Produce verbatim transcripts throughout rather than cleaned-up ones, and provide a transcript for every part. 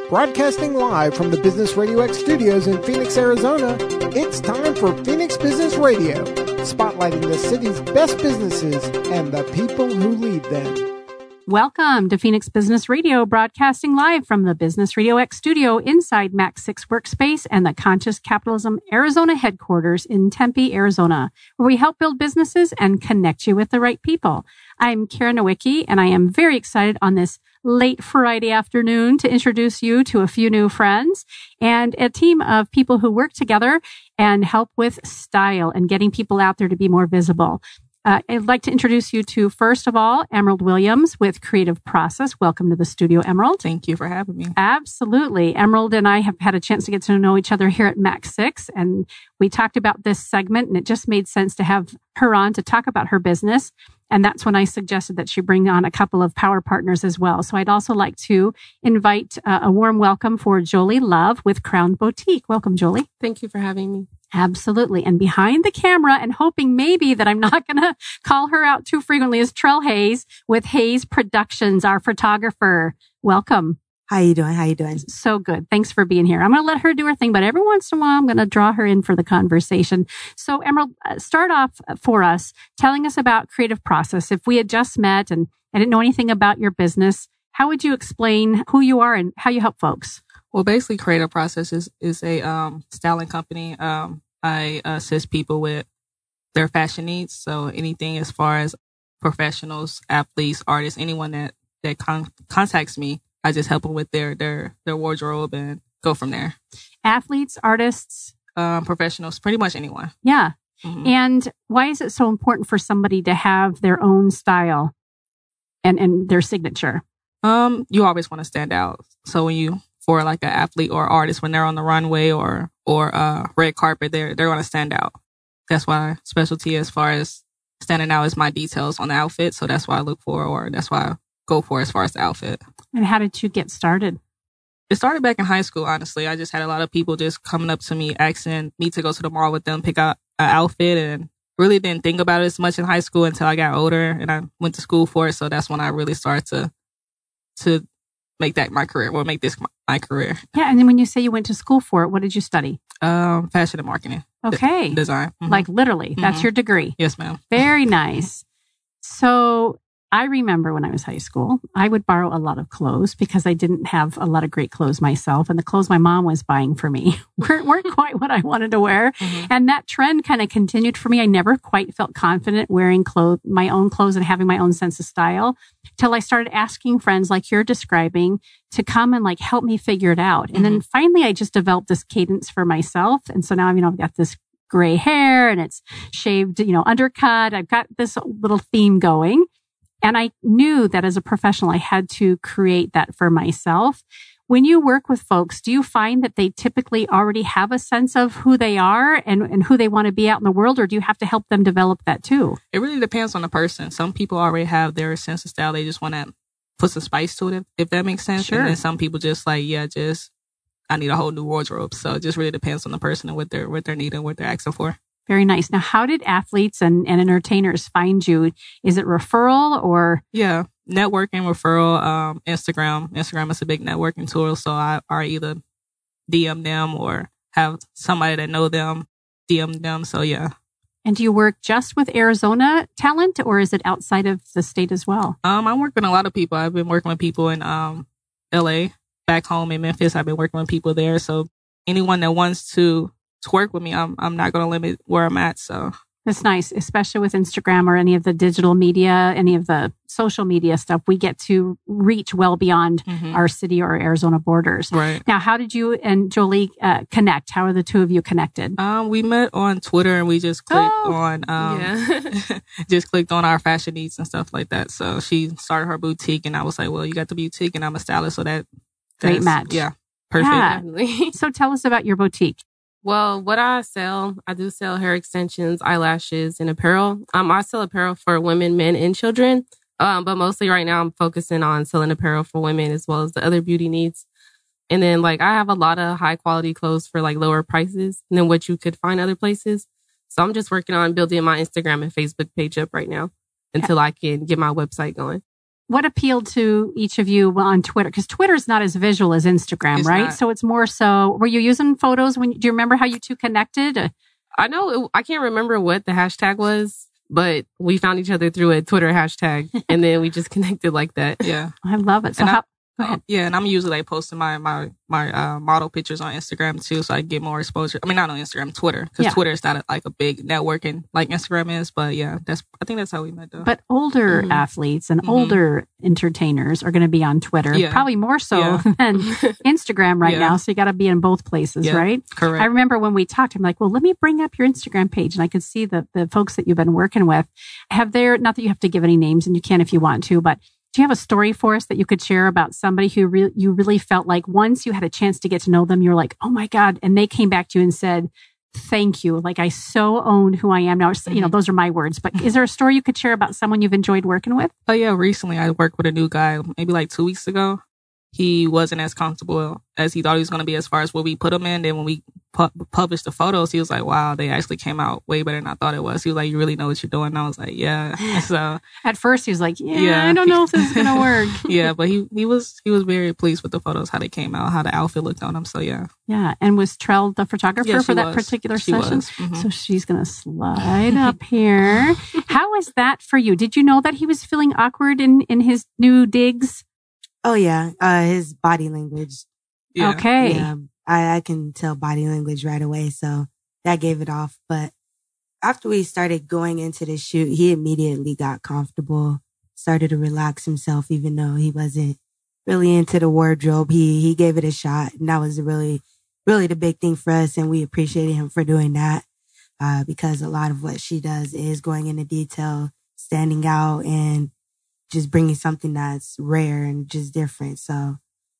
Broadcasting live from the Business Radio X studios in Phoenix, Arizona, it's time for Phoenix Business Radio, spotlighting the city's best businesses and the people who lead them. Welcome to Phoenix Business Radio, broadcasting live from the Business Radio X studio inside Max six Workspace and the Conscious Capitalism Arizona headquarters in Tempe, Arizona, where we help build businesses and connect you with the right people. I'm Karen Nowicki, and I am very excited on this late Friday afternoon to introduce you to a few new friends and a team of people who work together and help with style and getting people out there to be more visible. Uh, I'd like to introduce you to, first of all, Emerald Williams with Creative Process. Welcome to the studio, Emerald. Thank you for having me. Absolutely. Emerald and I have had a chance to get to know each other here at Max six, and we talked about this segment, and it just made sense to have her on to talk about her business. And that's when I suggested that she bring on a couple of power partners as well. So I'd also like to invite uh, a warm welcome for Jolie Love with Crown Boutique. Welcome, Jolie. Thank you for having me. Absolutely. And behind the camera, and hoping maybe that I'm not going to call her out too frequently, is Trell Hayes with Hayes Productions, our photographer. Welcome. How you doing? How you doing? So good. Thanks for being here. I'm going to let her do her thing, but every once in a while, I'm going to draw her in for the conversation. So Emerald, start off for us telling us about Creative Process. If we had just met and I didn't know anything about your business, how would you explain who you are and how you help folks? Well, basically, Creative Process is, is a um, styling company. Um, I assist people with their fashion needs. So anything as far as professionals, athletes, artists, anyone that, that con- contacts me, I just help them with their, their, their wardrobe and go from there. Athletes, artists, um, professionals, pretty much anyone. Yeah. Mm-hmm. And why is it so important for somebody to have their own style and, and their signature? Um, you always want to stand out. So when you, for like an athlete or artist, when they're on the runway or, or, uh, red carpet, they're, they're going to stand out. That's why specialty as far as standing out is my details on the outfit. So that's why I look for, or that's why I go for as far as the outfit. And how did you get started? It started back in high school, honestly. I just had a lot of people just coming up to me, asking me to go to the mall with them, pick out an outfit, and really didn't think about it as much in high school until I got older and I went to school for it. So that's when I really started to to make that my career, or make this my, my career. Yeah, and then when you say you went to school for it, what did you study? Um, fashion and marketing. Okay. D- design. Mm-hmm. Like literally, that's Mm-hmm. your degree. Yes, ma'am. Very nice. So I remember when I was high school, I would borrow a lot of clothes because I didn't have a lot of great clothes myself. And the clothes my mom was buying for me weren't, weren't quite what I wanted to wear. Mm-hmm. And that trend kind of continued for me. I never quite felt confident wearing clothes, my own clothes and having my own sense of style till I started asking friends like you're describing to come and like help me figure it out. And mm-hmm. then finally, I just developed this cadence for myself. And so now, you know, I've got this gray hair and it's shaved, you know, undercut. I've got this little theme going. And I knew that as a professional, I had to create that for myself. When you work with folks, do you find that they typically already have a sense of who they are and, and who they want to be out in the world, or do you have to help them develop that too? It really depends on the person. Some people already have their sense of style. They just want to put some spice to it, if, if that makes sense. Sure. And then some people just like, yeah, just, I need a whole new wardrobe. So it just really depends on the person and what they're, what they're needing, what they're asking for. Very nice. Now, how did athletes and, and entertainers find you? Is it referral or? Yeah, networking, referral, um, Instagram. Instagram is a big networking tool. So I, I either D M them or have somebody that know them, D M them. So yeah. And do you work just with Arizona talent, or is it outside of the state as well? Um, I work with a lot of people. I've been working with people in um L A, back home in Memphis. I've been working with people there. So anyone that wants to to work with me, I'm I'm not going to limit where I'm at. So that's nice, especially with Instagram or any of the digital media, any of the social media stuff. We get to reach well beyond mm-hmm. our city or Arizona borders. Right. Now, how did you and Jolie uh, connect? How are the two of you connected? Um, we met on Twitter and we just clicked oh, on um, yeah. just clicked on our fashion needs and stuff like that. So she started her boutique, and I was like, well, you got the boutique, and I'm a stylist, so that great match. Yeah, perfect. Yeah. So tell us about your boutique. Well, what I sell, I do sell hair extensions, eyelashes, and apparel. Um, I sell apparel for women, men, and children. Um, but mostly right now I'm focusing on selling apparel for women as well as the other beauty needs. And then like I have a lot of high quality clothes for like lower prices than what you could find other places. So I'm just working on building my Instagram and Facebook page up right now until I can get my website going. what appealed to each of you on Twitter? Because Twitter is not as visual as Instagram, It's right? not. So it's more so, were you using photos when, do you remember how you two connected? I know, it, I can't remember what the hashtag was, but we found each other through a Twitter hashtag and then we just connected like that. Yeah. I love it. So And I- how, go ahead. Yeah, and I'm usually like posting my my my uh, model pictures on Instagram too, so I get more exposure. I mean, not on Instagram, Twitter, because Yeah. Twitter is not a, like a big networking like Instagram is. But yeah, that's I think that's how we met though. But older Mhm. athletes and Mhm. older entertainers are going to be on Twitter, Yeah. probably more so Yeah. than Instagram right Yeah. now. So you got to be in both places, Yeah. right? Correct. I remember when we talked, I'm like, well, let me bring up your Instagram page. And I could see the, the folks that you've been working with. Have there, not that you have to give any names and you can if you want to, but do you have a story for us that you could share about somebody who re- you really felt like once you had a chance to get to know them, you're like, oh my God. And they came back to you and said, thank you. Like I so owned who I am now. You know, those are my words, but is there a story you could share about someone you've enjoyed working with? Oh yeah, recently I worked with a new guy, maybe like two weeks ago. He wasn't as comfortable as he thought he was going to be as far as what we put him in. Then when we pu- published the photos, he was like, wow, they actually came out way better than I thought it was. He was like, you really know what you're doing? And I was like, yeah. So At first he was like, yeah, Yeah. I don't know if this is going to work. yeah, but he, he was he was very pleased with the photos, how they came out, how the outfit looked on him. So yeah. Yeah. And was Trell the photographer Yeah, for she that was. particular She session? was. Mhm. So she's going to slide up here. How was that for you? Did you know that he was feeling awkward in, in his new digs? Oh yeah, uh, his body language. Yeah. Okay. Yeah, I, I can tell body language right away, so that gave it off. But after we started going into the shoot, he immediately got comfortable, started to relax himself, even though he wasn't really into the wardrobe. He he gave it a shot, and that was really, really the big thing for us, and we appreciated him for doing that uh, because a lot of what she does is going into detail, standing out, and just bringing something that's rare and just different. So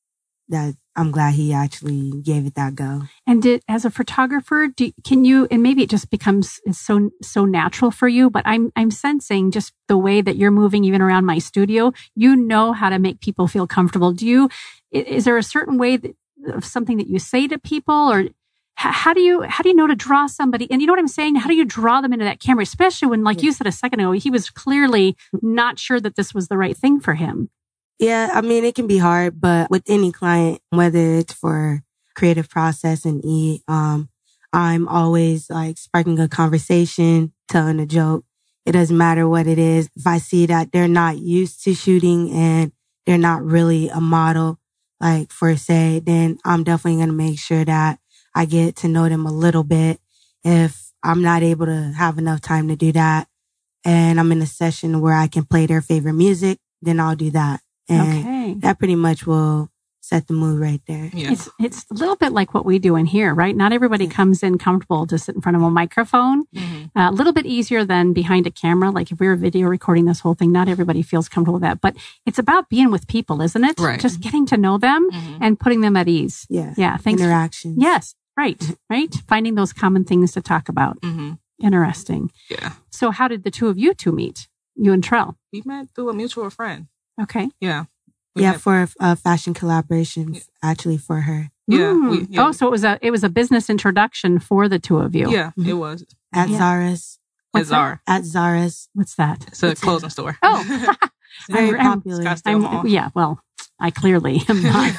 that I'm glad he actually gave it that go. And did, as a photographer, do, can you, and maybe it just becomes it's so, so natural for you, but I'm, I'm sensing just the way that you're moving even around my studio, you know how to make people feel comfortable. Do you, is there a certain way that, of something that you say to people, or how do you, how do you know to draw somebody? And you know what I'm saying? How do you draw them into that camera? Especially when, like you said a second ago, he was clearly not sure that this was the right thing for him. Yeah, I mean, it can be hard, but with any client, whether it's for creative process and E, um, I'm always like sparking a conversation, telling a joke. It doesn't matter what it is. If I see that they're not used to shooting and they're not really a model, like for say, then I'm definitely going to make sure that I get to know them a little bit. If I'm not able to have enough time to do that and I'm in a session where I can play their favorite music, then I'll do that. And Okay. that pretty much will set the mood right there. Yeah. It's it's a little bit like what we do in here, right? Not everybody comes in comfortable to sit in front of a microphone. Mhm. Uh, a little bit easier than behind a camera. Like if we were video recording this whole thing, not everybody feels comfortable with that. But it's about being with people, isn't it? Right. Just getting to know them Mhm. and putting them at ease. Yeah. Yeah. Thanks. Interactions. Yes. Right. Right. Finding those common things to talk about. Mhm. Interesting. Yeah. So how did the two of you two meet? You and Trell. We met through a mutual friend. Okay. Yeah. We Yeah, met- for uh, fashion collaborations, actually for her. Yeah, Mm. we- yeah. Oh, so it was a it was a business introduction for the two of you. yeah, Mhm. it was. At Yeah. Zara's. What's that? Zara. At Zara's. What's that? It's a It's a- clothing store. Oh. Very I'm- popular. Scottsdale I'm, Mall. yeah, well, I clearly am not.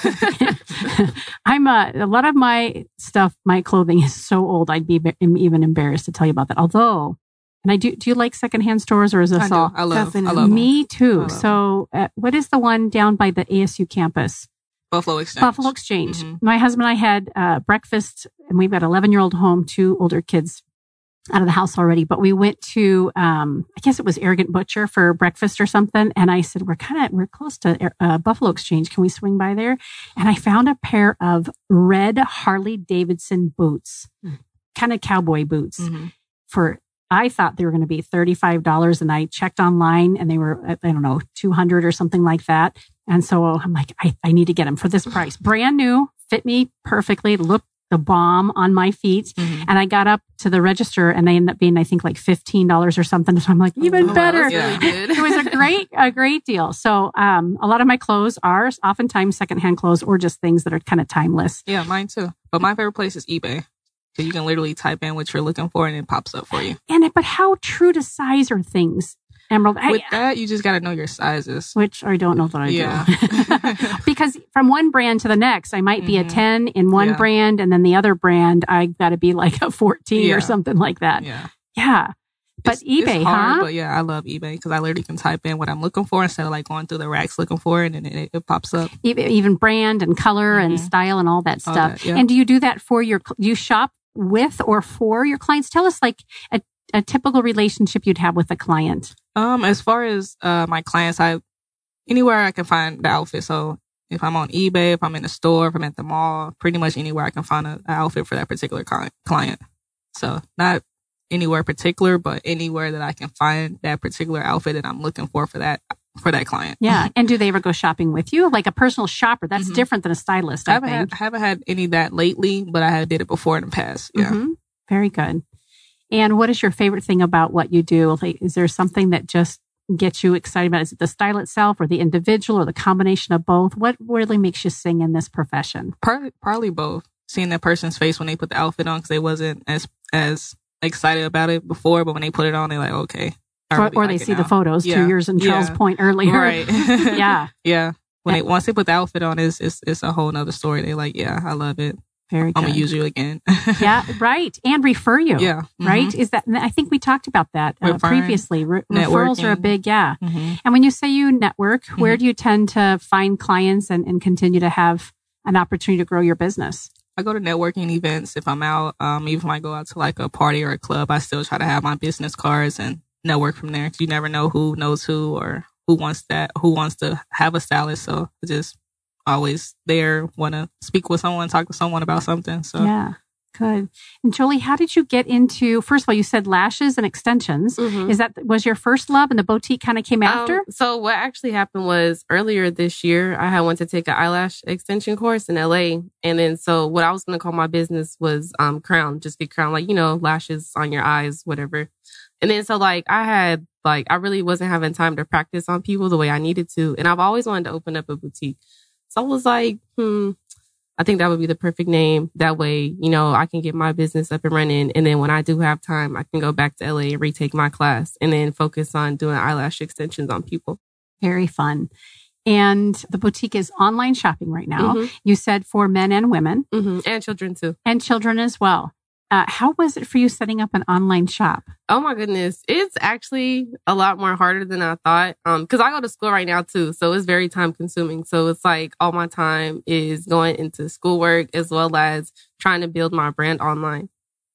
I'm uh, a lot of my stuff, my clothing is so old. I'd be am even embarrassed to tell you about that. Although, and I do. Do you like secondhand stores, or is this I do. all? I love. I Definitely. love 'em. Me too. I love So, uh, what is the one down by the A S U campus? Buffalo Exchange. Buffalo Exchange. Mhm. My husband and I had uh, breakfast, and we've got an eleven year old home, two older kids out of the house already. But we went to, um, I guess it was Arrogant Butcher for breakfast or something. And I said, we're kind of, we're close to uh, Buffalo Exchange. Can we swing by there? And I found a pair of red Harley Davidson boots, Mm. kind of cowboy boots Mhm. for, I thought they were going to be thirty-five dollars, and I checked online and they were, I don't know, two hundred or something like that. And so I'm like, I, I need to get them for this price. Brand new, fit me perfectly, looked the bomb on my feet. Mhm. And I got up to the register and they ended up being, I think, like fifteen dollars or something. So I'm like, even Oh, wow, better. that's really good. It was a great, a great deal. So, um, a lot of my clothes are oftentimes secondhand clothes or just things that are kind of timeless. Yeah, mine too. But my favorite place is eBay. So you can literally type in what you're looking for and it pops up for you. And, but how true to size are things? Emerald. With I, that, you just got to know your sizes. Which I don't know that I Yeah. do. Because from one brand to the next, I might be Mhm. a ten in one Yeah. brand, and then the other brand, I got to be like a fourteen Yeah. or something like that. Yeah. Yeah. But It's, eBay, it's hard, huh? But yeah, I love eBay because I literally can type in what I'm looking for instead of like going through the racks looking for it, and it, it pops up. Even, even brand and color and Mhm. style and all that All stuff. that, yeah. And do you do that for your, do you shop with or for your clients? Tell us like a, a typical relationship you'd have with a client. Um, as far as uh my clients, I anywhere I can find the outfit. So if I'm on eBay, if I'm in the store, if I'm at the mall, pretty much anywhere I can find an outfit for that particular client. client. So not anywhere particular, but anywhere that I can find that particular outfit that I'm looking for for that for that client. Yeah. And do they ever go shopping with you? Like a personal shopper. That's Mhm. different than a stylist, I I haven't think. had, I haven't had any of that lately, but I have did it before in the past. Yeah. Mhm. Very good. And what is your favorite thing about what you do? Like, is there something that just gets you excited about it? Is it the style itself or the individual or the combination of both? What really makes you sing in this profession? Probably, probably both. Seeing that person's face when they put the outfit on because they wasn't as as excited about it before, but when they put it on, they're like, okay. I Or, really or like they it see the now. photos, Yeah. to yours and Charles' Yeah. point earlier. Right. Yeah. Yeah. When they once they put the outfit on, it's it's, it's a whole nother story. They like, yeah, I love it. Very good. I'm gonna use you again. Yeah, right. And refer you. Yeah. Mhm. Right? Is that, I think we talked about that uh, Referring, previously. Re- referrals are a networking. big, yeah. Mhm. And when you say you network, where Mhm. do you tend to find clients and, and continue to have an opportunity to grow your business? I go to networking events if I'm out. Um, even if I go out to like a party or a club, I still try to have my business cards and network from there. 'Cause you never know who knows who or who wants that, who wants to have a stylist. So I just always there, want to speak with someone, talk to someone about something. So Yeah, good. And Jolie, how did you get into, first of all, you said lashes and extensions. Mhm. Is that, was your first love and the boutique kind of came after? Um, so what actually happened was earlier this year, I had went to take an eyelash extension course in L A. And then so what I was going to call my business was um, Crown, just get Crown, like, you know, lashes on your eyes, whatever. And then so like I had, like, I really wasn't having time to practice on people the way I needed to. And I've always wanted to open up a boutique. So I was like, hmm, I think that would be the perfect name. That way, you know, I can get my business up and running. And then when I do have time, I can go back to L A and retake my class and then focus on doing eyelash extensions on people. Very fun. And the boutique is online shopping right now. Mhm. You said for men and women hmm And children too. and children as well. Uh, how was it for you setting up an online shop? Oh my goodness. It's actually a lot more harder than I thought. Um, cause I go to school right now too. So it's very time consuming. So it's like all my time is going into schoolwork as well as trying to build my brand online.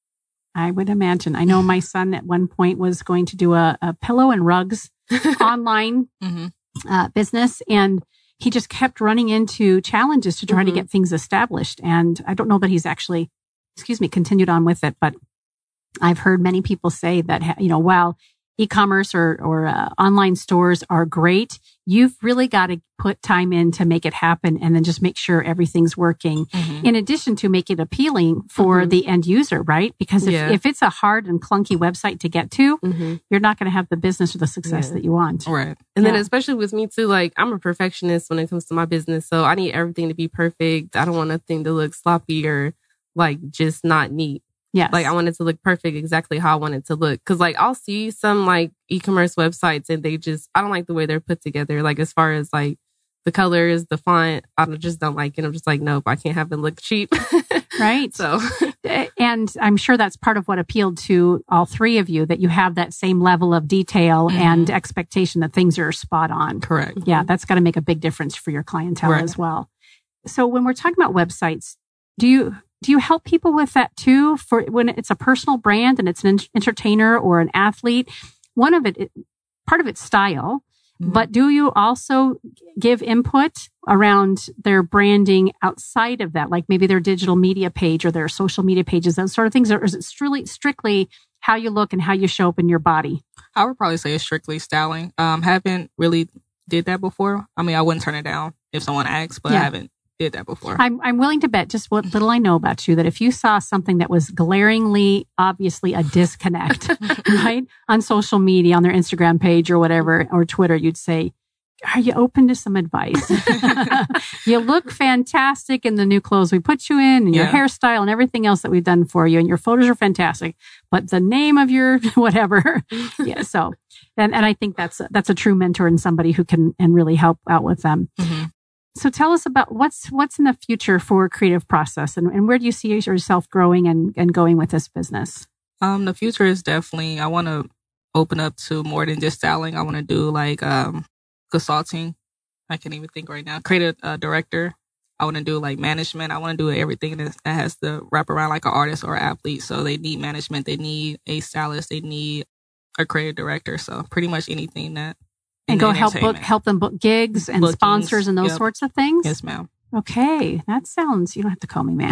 I would imagine. I know my son at one point was going to do a, a pillow and rugs online Mhm. uh, business, and he just kept running into challenges to try to Mhm. get things established. And I don't know that he's actually, excuse me, continued on with it, but I've heard many people say that, ha- you know, while e-commerce or, or uh, online stores are great, you've really got to put time in to make it happen and then just make sure everything's working. Mhm. In addition to make it appealing for Mhm. the end user, right? Because if, Yeah. if it's a hard and clunky website to get to, Mm-hmm. you're not going to have the business or the success Yeah. that you want. Right. And then Yeah. especially with me too, like I'm a perfectionist when it comes to my business. So I need everything to be perfect. I don't want nothing to look sloppy or like just not neat. Yes. Like I want it to look perfect exactly how I want it to look. Cause like I'll see some like e-commerce websites and they just, I don't like the way they're put together. Like as far as like the colors, the font, I don't- just don't like it. I'm just like, nope, I can't have it look cheap. Right. So And I'm sure that's part of what appealed to all three of you, that you have that same level of detail Mhm. and expectation that things are spot on. Correct. Yeah, that's got to make a big difference for your clientele Right. as well. So when we're talking about websites, do you do you help people with that too? For when it's a personal brand and it's an entertainer or an athlete, one of it, it part of it's style, Mhm. but do you also give input around their branding outside of that, like maybe their digital media page or their social media pages, those sort of things, or is it strictly strictly how you look and how you show up in your body? I would probably say it's strictly styling. Um, haven't really did that before. I mean, I wouldn't turn it down if someone asks, but Yeah. I haven't did that before. I'm I'm willing to bet just what little I know about you that if you saw something that was glaringly, obviously a disconnect, right, on social media, on their Instagram page or whatever, or Twitter, you'd say, "Are you open to some advice? You look fantastic in the new clothes we put you in, and your Yeah. hairstyle and everything else that we've done for you, and your photos are fantastic. But the name of your whatever, yeah. So And, and I think that's, that's a true mentor and somebody who can and really help out with them. Mm-hmm. So tell us about what's, what's in the future for Creative Process, and, and where do you see yourself growing and, and going with this business? Um, the future is definitely, I want to open up to more than just styling. I want to do like, um, consulting. I can't even think right now. Creative uh, director. I want to do like management. I want to do everything that, that has to wrap around like an artist or athlete. So they need management. They need a stylist. They need a creative director. So pretty much anything that. And go help book, help them book gigs and Bookings, sponsors and those yep. sorts of things? Yes, ma'am. Okay. That sounds, you don't have to call me ma'am.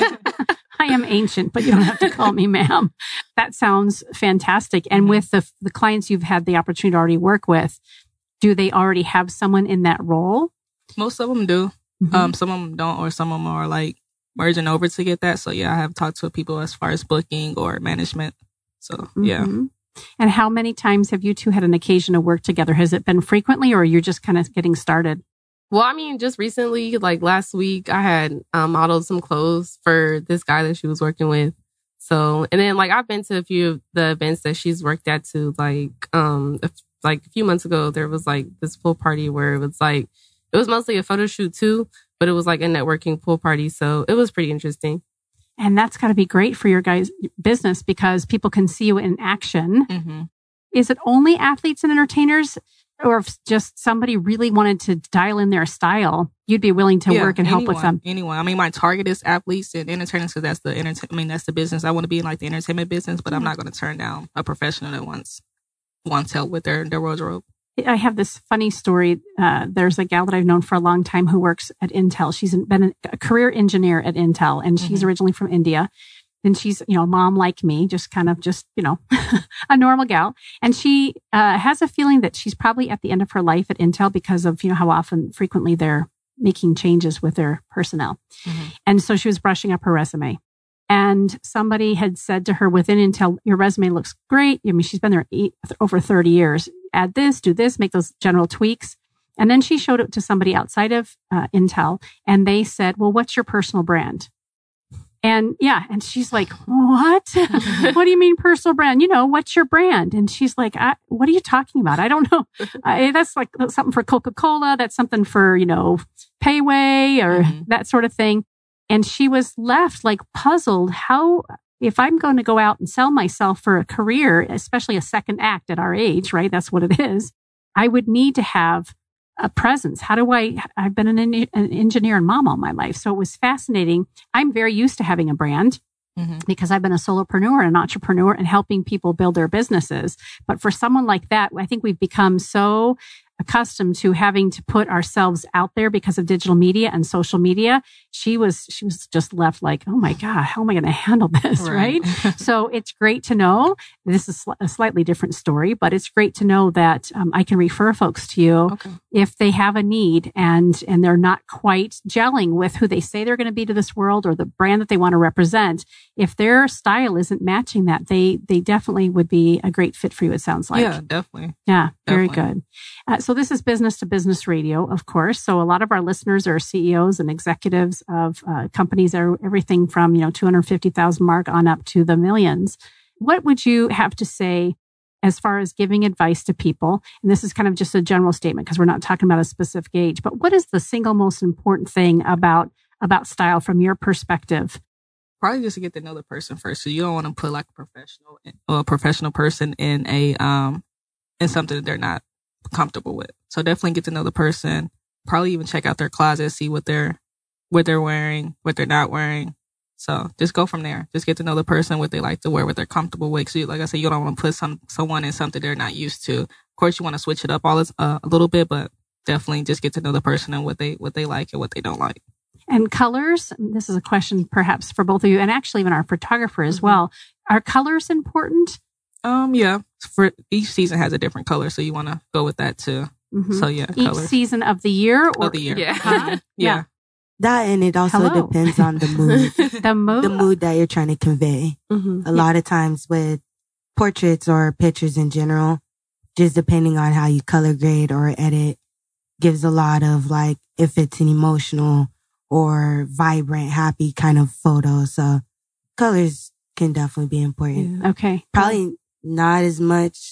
I am ancient, but you don't have to call me ma'am. That sounds fantastic. And mm-hmm. with the the clients you've had the opportunity to already work with, do they already have someone in that role? Most of them do. Mm-hmm. Um, some of them don't, or some of them are like merging over to get that. So yeah, I have talked to people as far as booking or management. So yeah. Mm-hmm. And how many times have you two had an occasion to work together? Has it been frequently, or you're just kind of getting started? Well, I mean, just recently, like last week, I had um, modeled some clothes for this guy that she was working with. So, and then like I've been to a few of the events that she's worked at too. Like, um, like a few months ago, there was like this pool party where it was like, it was mostly a photo shoot too, but it was like a networking pool party. So it was pretty interesting. And that's got to be great for your guys' business because people can see you in action. Mm-hmm. Is it only athletes and entertainers? Or if just somebody really wanted to dial in their style, you'd be willing to yeah, work and anyone, help with them? Anyone. I mean, my target is athletes and entertainers because that's the entertainment. I mean, that's the business. I want to be in like the entertainment business, but mm-hmm. I'm not going to turn down a professional that wants wants help with their, their wardrobe. I have this funny story. Uh, there's a gal that I've known for a long time who works at Intel. She's been a career engineer at Intel, and she's mm-hmm. originally from India. And she's, you know, a mom like me, just kind of just, you know, a normal gal. And she uh, has a feeling that she's probably at the end of her life at Intel because of, you know, how often, frequently they're making changes with their personnel. Mm-hmm. And so she was brushing up her resume. And somebody had said to her within Intel, your resume looks great. I mean, she's been there eight, over thirty years. Add this, do this, make those general tweaks. And then she showed it to somebody outside of uh, Intel. And they said, well, what's your personal brand? And yeah, and she's like, what? What do you mean personal brand? You know, what's your brand? And she's like, I, what are you talking about? I don't know. I, that's like that's something for Coca-Cola. That's something for, you know, Payway or mm-hmm. that sort of thing. And she was left like puzzled. How, if I'm going to go out and sell myself for a career, especially a second act at our age, right? That's what it is. I would need to have a presence. How do I, I've been an, an engineer and mom all my life. So it was fascinating. I'm very used to having a brand mm-hmm. because I've been a solopreneur and an entrepreneur and helping people build their businesses. But for someone like that, I think we've become so accustomed to having to put ourselves out there because of digital media and social media. She was, she was just left like, oh my God, how am I going to handle this? Right. right? So it's great to know. This is a slightly different story, but it's great to know that um, I can refer folks to you okay. if they have a need and, and they're not quite gelling with who they say they're going to be to this world or the brand that they want to represent. If their style isn't matching that, they, they definitely would be a great fit for you. It sounds like. Yeah, definitely. Yeah. Very definitely. good. Uh, so this is business to business radio, of course. So a lot of our listeners are C E Os and executives of uh, companies that are everything from, you know, two hundred fifty thousand mark on up to the millions. What would you have to say as far as giving advice to people? And this is kind of just a general statement because we're not talking about a specific age, but what is the single most important thing about, about style from your perspective? Probably just to get to know the person first. So you don't want to put like a professional or a professional person in a, um, in something that they're not comfortable with. So definitely get to know the person. Probably even check out their closet, see what they're what they're wearing, what they're not wearing. So just go from there. Just get to know the person, what they like to wear, what they're comfortable with. So like I said, you don't want to put some someone in something they're not used to. Of course, you want to switch it up all this, uh, a little bit, but definitely just get to know the person and what they what they like and what they don't like. And colors. This is a question perhaps for both of you, and actually even our photographer as mm-hmm. well. Are colors important? Um, yeah. For each season has a different color, so you want to go with that too. Mm-hmm. So yeah, each colors. season of the year or of the year. Yeah, uh, yeah. yeah. That and it also Hello. depends on the mood, the mood, the mood that you're trying to convey. Mm-hmm. A yeah. lot of times with portraits or pictures in general, just depending on how you color grade or edit, gives a lot of like if it's an emotional or vibrant, happy kind of photo. So colors can definitely be important. Yeah. Okay, probably not as much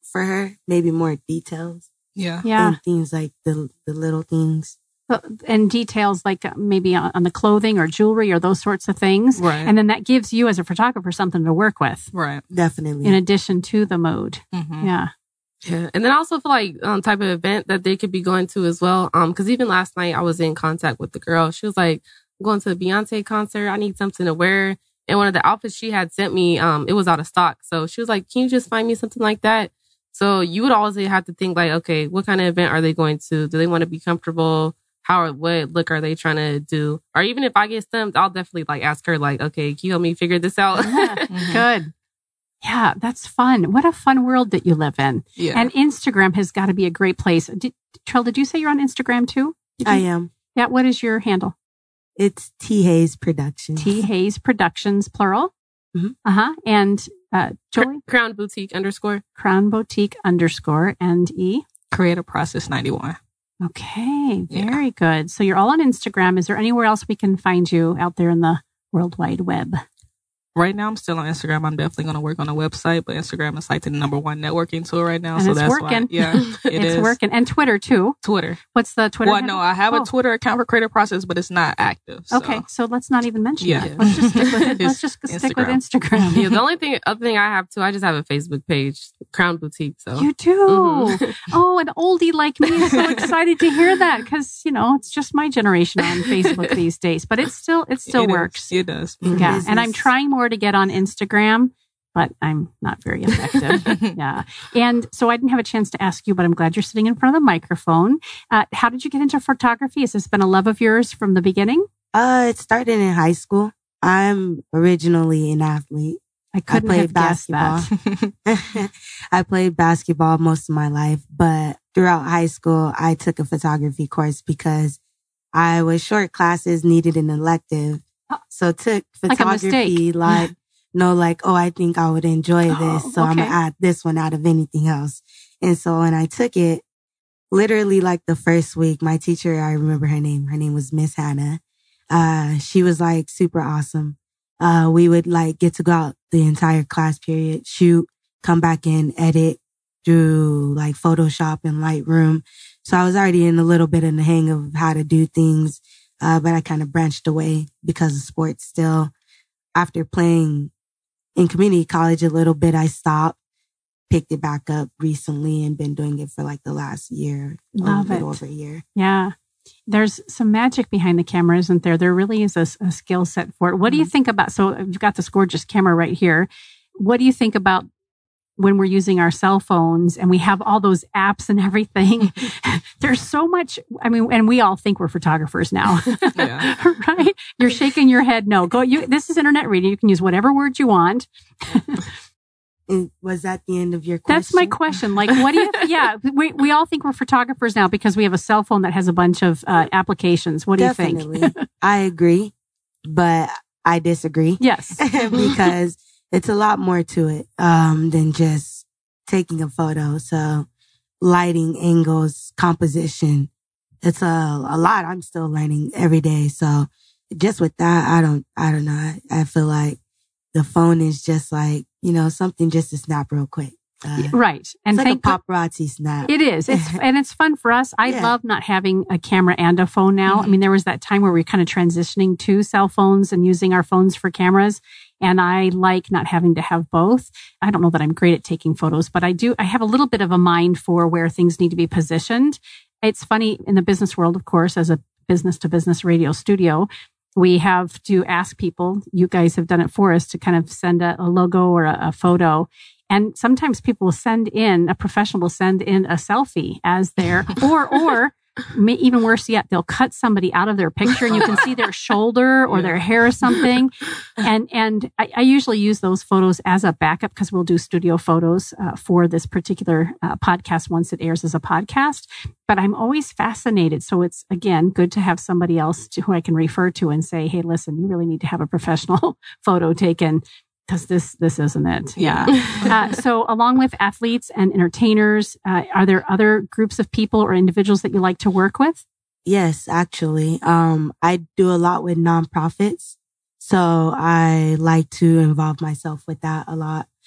for her, maybe more details. Yeah. Yeah. And things like the the little things. And details like uh, maybe on, on the clothing or jewelry or those sorts of things. Right. And then that gives you as a photographer something to work with. Right. Definitely. In addition to the mood. Mm-hmm. Yeah. Yeah. And then I also feel like um type of event that they could be going to as well. Um, because even last night I was in contact with the girl. She was like, I'm going to a Beyonce concert. I need something to wear. And one of the outfits she had sent me, um, it was out of stock. So she was like, can you just find me something like that? So you would always have to think like, okay, what kind of event are they going to? Do they want to be comfortable? How or what look are they trying to do? Or even if I get stumped, I'll definitely like ask her like, okay, can you help me figure this out? Yeah. Mm-hmm. Good. Yeah, that's fun. What a fun world that you live in. Yeah. And Instagram has got to be a great place. Did, Trell, did you say you're on Instagram too? Did I you? am. Yeah. What is your handle? It's T Hayes Productions. T Hayes Productions, plural. Mm-hmm. Uh huh. And uh, Julie? Crown Boutique underscore. Crown Boutique underscore and E. Creative Process ninety-one. Okay. Very yeah. good. So you're all on Instagram. Is there anywhere else we can find you out there in the World Wide Web? Right now, I'm still on Instagram. I'm definitely going to work on a website, but Instagram is like the number one networking tool right now. And so it's that's working. why. Yeah, it it's is. working. And Twitter too. Twitter. What's the Twitter? Well, handle? no, I have oh. a Twitter account for Creative Process, but it's not active. So. Okay, so let's not even mention yeah. it. Let's just stick with it. Let's just stick with Instagram. Yeah, the only thing, other thing I have too, I just have a Facebook page, Crown Boutique. So you do. Mm-hmm. Oh, an oldie like me is so excited to hear that because you know it's just my generation on Facebook these days, but it still it still it works. Is. It does. Yeah, business. And I'm trying more to get on Instagram. But I'm not very effective. Yeah. And so I didn't have a chance to ask you, but I'm glad you're sitting in front of the microphone. Uh, how did you get into photography? Has this been a love of yours from the beginning? Uh, it started in high school. I'm originally an athlete. I couldn't I have basketball. guessed that. I played basketball most of my life, but throughout high school, I took a photography course because I was short classes, needed an elective. So took photography like, no, like, oh, I think I would enjoy this. Oh, so okay. I'm going to add this one out of anything else. And so when I took it, literally like the first week, my teacher, I remember her name. Her name was Miss Hannah. Uh, she was like super awesome. Uh, we would like get to go out the entire class period, shoot, come back in, edit, do like Photoshop and Lightroom. So I was already in a little bit in the hang of how to do things. Uh, but I kind of branched away because of sports still. After playing in community college a little bit, I stopped, picked it back up recently and been doing it for like the last year. Love a it. Over a year. Yeah. There's some magic behind the camera, isn't there? There really is a, a skill set for it. What mm-hmm. do you think about, so you've got this gorgeous camera right here. What do you think about when we're using our cell phones and we have all those apps and everything? There's so much, I mean, and we all think we're photographers now, yeah. right? You're shaking your head. No, go, you, this is internet reading. You can use whatever word you want. And was that the end of your question? That's my question. Like, what do you, yeah, we, we all think we're photographers now because we have a cell phone that has a bunch of uh, applications. What do Definitely. you think? I agree, but I disagree. Yes. Because it's a lot more to it, um, than just taking a photo. So lighting, angles, composition, it's a, a lot I'm still learning every day. So just with that, I don't, I don't know. I, I feel like the phone is just like, you know, something just to snap real quick. Uh, right. And it's like thank a paparazzi snap. It is. It's and it's fun for us. I Yeah. love not having a camera and a phone now. Mm-hmm. I mean, there was that time where we were kind of transitioning to cell phones and using our phones for cameras. And I like not having to have both. I don't know that I'm great at taking photos, but I do. I have a little bit of a mind for where things need to be positioned. It's funny in the business world, of course, as a business to business radio studio, we have to ask people, you guys have done it for us, to kind of send a, a logo or a, a photo. And sometimes people will send in, a professional will send in a selfie as their, or, or may, even worse yet, they'll cut somebody out of their picture and you can see their shoulder or yeah. their hair or something. And, and I, I usually use those photos as a backup because we'll do studio photos uh, for this particular uh, podcast once it airs as a podcast. But I'm always fascinated. So it's, again, good to have somebody else to, who I can refer to and say, hey, listen, you really need to have a professional photo taken. Because this this isn't it. Yeah. uh, so along with athletes and entertainers, uh, are there other groups of people or individuals that you like to work with? Yes, actually. Um, I do a lot with nonprofits. So I like to involve myself with that a lot.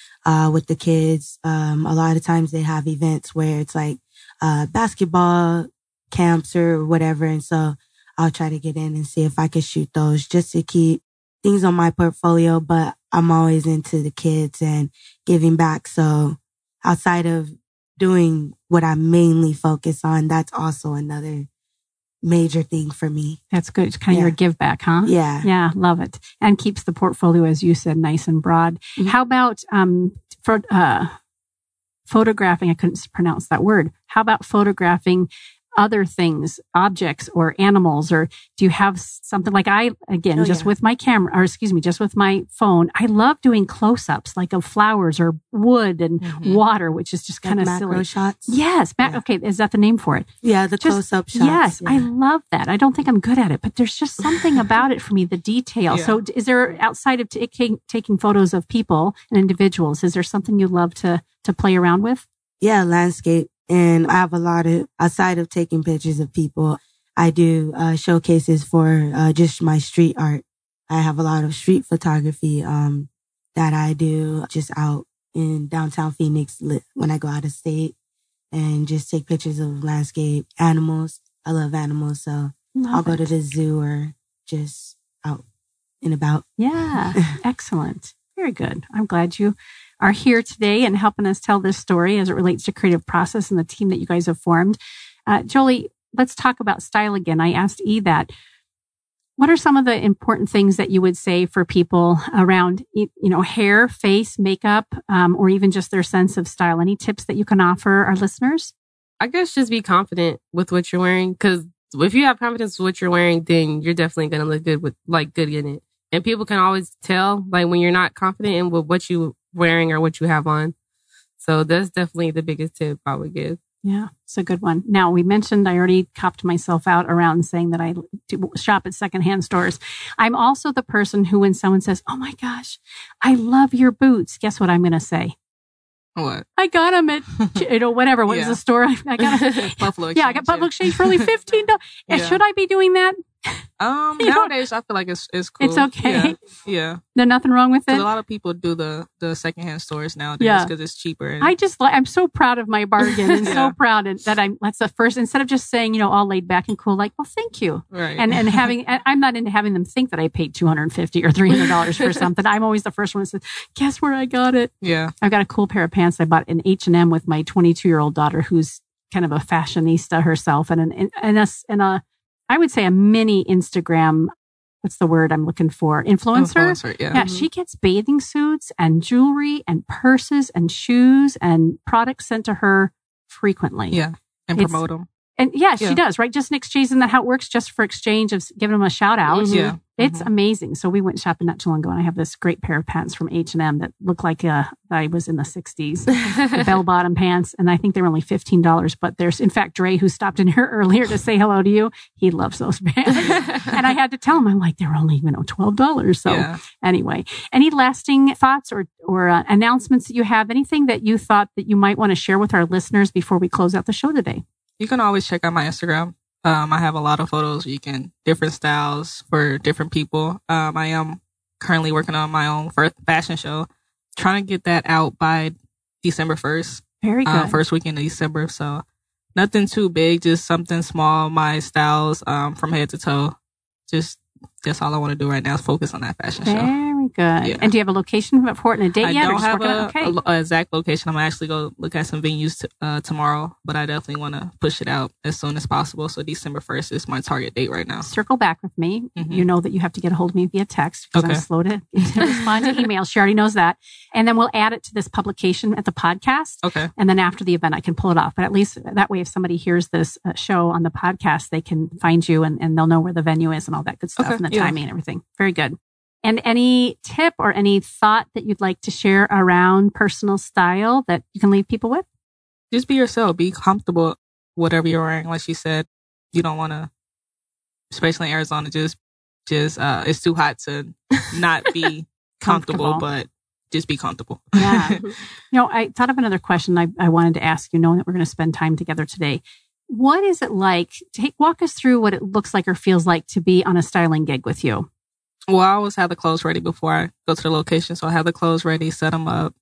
uh, with the kids. Um, a lot of times they have events where it's like, uh, basketball camps or whatever. And so I'll try to get in and see if I can shoot those just to keep things on my portfolio. But I'm always into the kids and giving back. So outside of doing what I mainly focus on, that's also another major thing for me. That's good. It's kind of Yeah. your give back, huh? Yeah. Yeah, love it. And keeps the portfolio, as you said, nice and broad. Mhm. How about um for uh photographing? I couldn't pronounce that word. How about photographing other things, objects or animals? Or do you have something like I, again, Oh, just yeah. with my camera, or excuse me, just with my phone, I love doing close-ups like of flowers or wood and Mhm. water, which is just Like kind of macro silly. shots. Yes. Ma- Yeah. Okay. Is that the name for it? Yeah, the Just- close up shots. Yes, yeah. I love that. I don't think I'm good at it, but there's just something about it for me, the detail. Yeah. So d- is there, outside of taking taking photos of people and individuals, is there something you love to to play around with? Yeah, landscape. And I have a lot of, aside of taking pictures of people, I do uh, showcases for uh, just my street art. I have a lot of street photography um, that I do just out in downtown Phoenix li- when I go out of state and just take pictures of landscape, animals. I love animals, so Love I'll go it. to the zoo or just out and about. Yeah, excellent. Very good. I'm glad you are here today and helping us tell this story as it relates to Creative Process and the team that you guys have formed. Uh, Jolie, let's talk about style again. I asked E that. What are some of the important things that you would say for people around, you know, hair, face, makeup, um, or even just their sense of style? Any tips that you can offer our listeners? I guess just be confident with what you're wearing, because if you have confidence with what you're wearing, then you're definitely going to look good with like good in it. And people can always tell like when you're not confident in with what you're wearing or what you have on. So that's definitely the biggest tip I would give. Yeah, it's a good one. Now, we mentioned I already copped myself out around saying that I do shop at secondhand stores. I'm also the person who, when someone says, "Oh my gosh, I love your boots," guess what I'm going to say? What? I got them at, you know, whatever. What is Yeah. the store? I got 'em- Buffalo Yeah, I got Exchange, Buffalo Exchange for only fifteen dollars. And Yeah. should I be doing that? Um, You know- nowadays I feel like it's it's cool. It's okay. Yeah, yeah. There's nothing wrong with Because it. a lot of people do the the secondhand stores nowadays Yeah. because it's cheaper. And, I just, like, I'm so proud of my bargain and so Yeah. proud and that I'm, that's the first, instead of just saying, you know, all laid back and cool, like, well, thank you. right. And and having, and I'm not into having them think that I paid two hundred fifty dollars or three hundred dollars for something. I'm always the first one that says, guess where I got it? yeah, I've got a cool pair of pants I bought in H and M with my twenty-two year old daughter, who's kind of a fashionista herself, and an and a, and a I would say a mini Instagram. What's the word I'm looking for? Influencer. Influencer, yeah. Yeah, she gets bathing suits and jewelry and purses and shoes and products sent to her frequently. yeah, and It's- promote them. And yeah, she Yeah. does, right? Just in exchange, isn't that how it works? Just for exchange of giving them a shout out. Mhm. Yeah, It's Mhm. amazing. So we went shopping not too long ago, and I have this great pair of pants from H and M that look like uh, I was in the sixties. The bell bottom pants, and I think they were only fifteen dollars. But there's, in fact, Dre, who stopped in here earlier to say hello to you, he loves those pants. And I had to tell him, I'm like, they're only, you know, twelve dollars. So yeah. anyway, any lasting thoughts or or uh, announcements that you have? Anything that you thought that you might want to share with our listeners before we close out the show today? You can always check out my Instagram. Um, I have a lot of photos. You can different styles for different people. Um, I am currently working on my own first fashion show, trying to get that out by December first, Very good. uh, first weekend of December. So nothing too big, just something small. My styles, um, from head to toe. Just that's all I want to do right now is focus on that fashion show. Very good. Yeah. And do you have a location for it and a date I yet? or don't just have working on a, it? Okay. a lo- a exact location. I'm actually go look at some venues t- uh, tomorrow, but I definitely want to push it out as soon as possible. So December first is my target date right now. Circle back with me. Mhm. You know that you have to get a hold of me via text because I'm Okay. slow to, to respond to emails. She already knows that. And then we'll add it to this publication at the podcast. Okay. And then after the event, I can pull it off. But at least that way, if somebody hears this uh, show on the podcast, they can find you and, and they'll know where the venue is and all that good stuff Okay, and the yeah. timing and everything. Very good. And any tip or any thought that you'd like to share around personal style that you can leave people with? Just be yourself. Be comfortable, whatever you're wearing. Like she said, you don't want to, especially in Arizona, just, just, uh, it's too hot to not be comfortable, Comfortable. but just be comfortable. Yeah. You know, I thought of another question I, I wanted to ask you, knowing that we're going to spend time together today. What is it like? Take walk us through what it looks like or feels like to be on a styling gig with you. Well, I always have the clothes ready before I go to the location. So I have the clothes ready, set them up.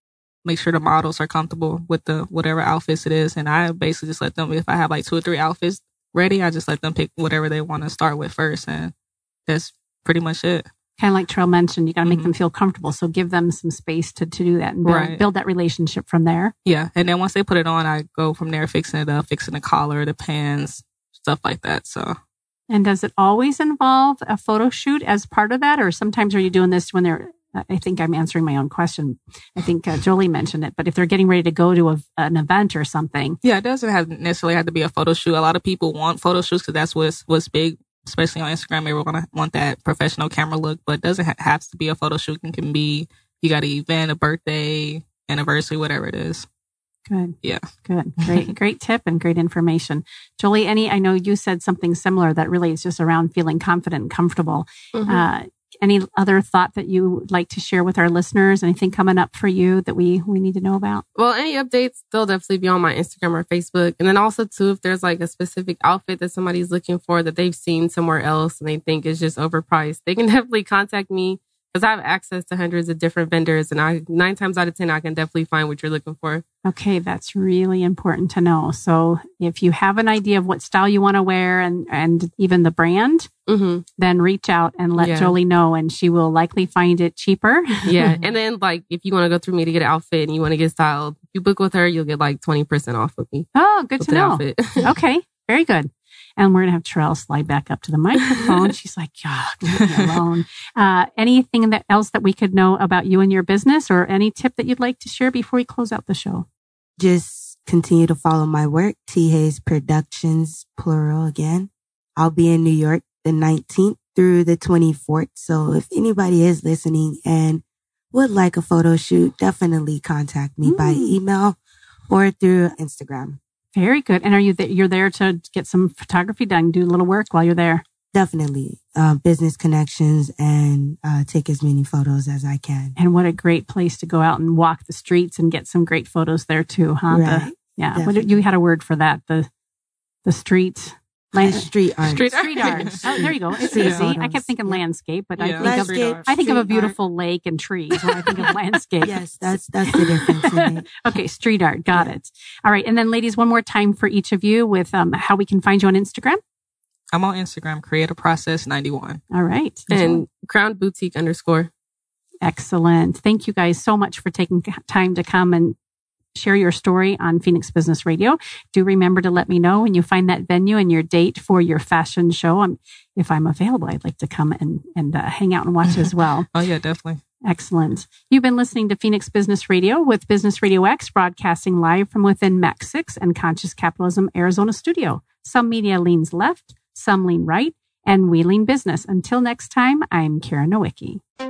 make sure the models are comfortable with the whatever outfits it is. And I basically just let them, if I have like two or three outfits ready, I just let them pick whatever they want to start with first. And that's pretty much it. Kind of like Terrell mentioned, you got to make Mhm. them feel comfortable. So give them some space to, to do that and build, Right. build that relationship from there. Yeah. And then once they put it on, I go from there, fixing it up, fixing the collar, the pants, stuff like that. So And does it always involve a photo shoot as part of that? Or sometimes are you doing this when they're, I think I'm answering my own question. I think uh, Jolie mentioned it, but if they're getting ready to go to a, an event or something. yeah, it doesn't have necessarily have to be a photo shoot. A lot of people want photo shoots because that's what's, what's big, especially on Instagram. Everyone want that professional camera look, but it doesn't ha- have to be a photo shoot. It can be, you got an event, a birthday, anniversary, whatever it is. Good. Yeah. Good. Great, great tip and great information. Jolie, any, I know you said something similar that really is just around feeling confident and comfortable. Mhm. Uh, any other thought that you would like to share with our listeners? Anything coming up for you that we, we need to know about? Well, any updates, they'll definitely be on my Instagram or Facebook. And then also, too, if there's like a specific outfit that somebody's looking for that they've seen somewhere else and they think is just overpriced, they can definitely contact me because I have access to hundreds of different vendors. And I nine times out of ten, I can definitely find what you're looking for. Okay, that's really important to know. So if you have an idea of what style you want to wear and, and even the brand, Mm-hmm. then reach out and let Yeah. Jolie know, and she will likely find it cheaper. Yeah. And then, like, if you want to go through me to get an outfit and you want to get styled, if you book with her, you'll get like twenty percent off with me. Oh, good with to the know. outfit. Okay, very good. And we're going to have Terrell slide back up to the microphone. She's like, yeah, leave me alone. Uh, anything that else that we could know about you and your business, or any tip that you'd like to share before we close out the show? Just continue to follow my work, T. Hayes Productions, plural again. I'll be in New York the nineteenth through the twenty-fourth. So if anybody is listening and would like a photo shoot, definitely contact me by Mm. email or through Instagram. Very good. And are you th- you're there to get some photography done, do a little work while you're there? Definitely. Uh, business connections and uh, take as many photos as I can. And what a great place to go out and walk the streets and get some great photos there too, huh? The- Right. yeah. What, Definitely. you had a word for that. The the street. Land- street art. Street Street art. Oh, there you go. It's Street easy. I photos. kept thinking Yeah. landscape, but I Yeah. think of Street art. I think of a Street art. beautiful lake and trees when I think of landscape. Yes, that's that's the difference in it. Okay, street art. Got it. All right. And then, ladies, one more time for each of you with um, how we can find you on Instagram. I'm on Instagram, Creative Process ninety-one. All right. And Crown Boutique underscore. Excellent. Thank you guys so much for taking time to come and share your story on Phoenix Business Radio. Do remember to let me know when you find that venue and your date for your fashion show. I'm, if I'm available, I'd like to come and, and uh, hang out and watch as well. Oh, yeah, definitely. Excellent. You've been listening to Phoenix Business Radio with Business Radio X, broadcasting live from within Mac six and Conscious Capitalism Arizona studio. Some media leans left, some lean right, and we lean business. Until next time, I'm Karen Nowicki.